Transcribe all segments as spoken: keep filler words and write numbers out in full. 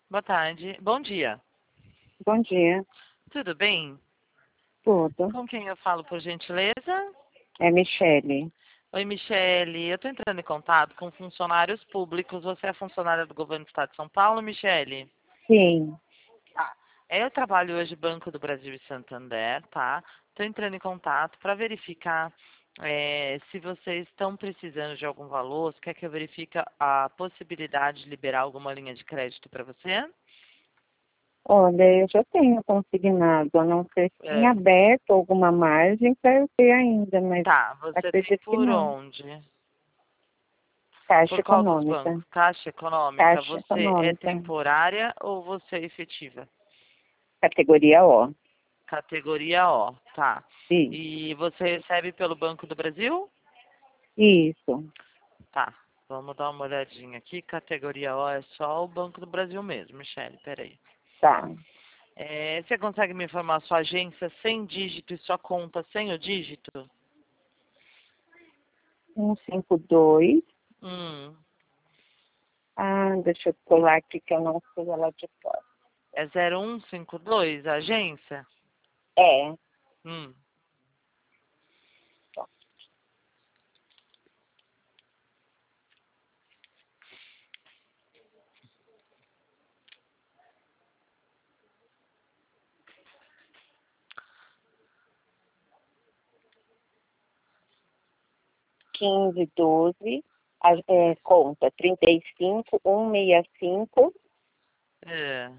Boa tarde. Bom dia. Bom dia. Tudo bem? Tudo. Com quem eu falo, por gentileza? É Michele. Oi, Michele. Eu estou entrando em contato com funcionários públicos. Você é funcionária do governo do Estado de São Paulo, Michele? Sim. Tá. Eu trabalho hoje no Banco do Brasil e Santander, tá? Estou entrando em contato para verificar eh, se vocês estão precisando de algum valor, se quer que eu verifique a possibilidade de liberar alguma linha de crédito para você? Olha, eu já tenho consignado, a não ser se em É. aberto alguma margem para eu ter ainda, mas Tá, você tem acredito que por não. onde? Caixa Por qual dos econômica. bancos? Caixa Econômica, Caixa você é econômica. temporária ou você é efetiva? Categoria O. Categoria O, tá. Isso. E você recebe pelo Banco do Brasil? Isso. Tá, vamos dar uma olhadinha aqui. Categoria O é só o Banco do Brasil mesmo, Michele, peraí. Tá. É, você consegue me informar sua agência sem dígito e sua conta sem o dígito? um cinco dois. Hum, Ah, deixa eu pular aqui que eu não sei ela de fora. é zero um cinco dois a agência? É. Hum. quinze, doze. A- é, conta trinta e cinco, cento e sessenta e cinco. É.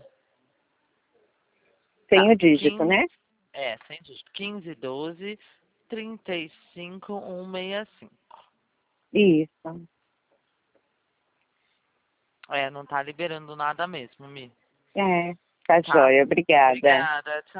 Sem Tá, o dígito, quinze, né? é, sem dígito. quinze, doze, trinta e cinco, cento e sessenta e cinco. Isso. É, não tá liberando nada mesmo, Mi. É, tá Tá. joia. Obrigada. Obrigada. Tchau.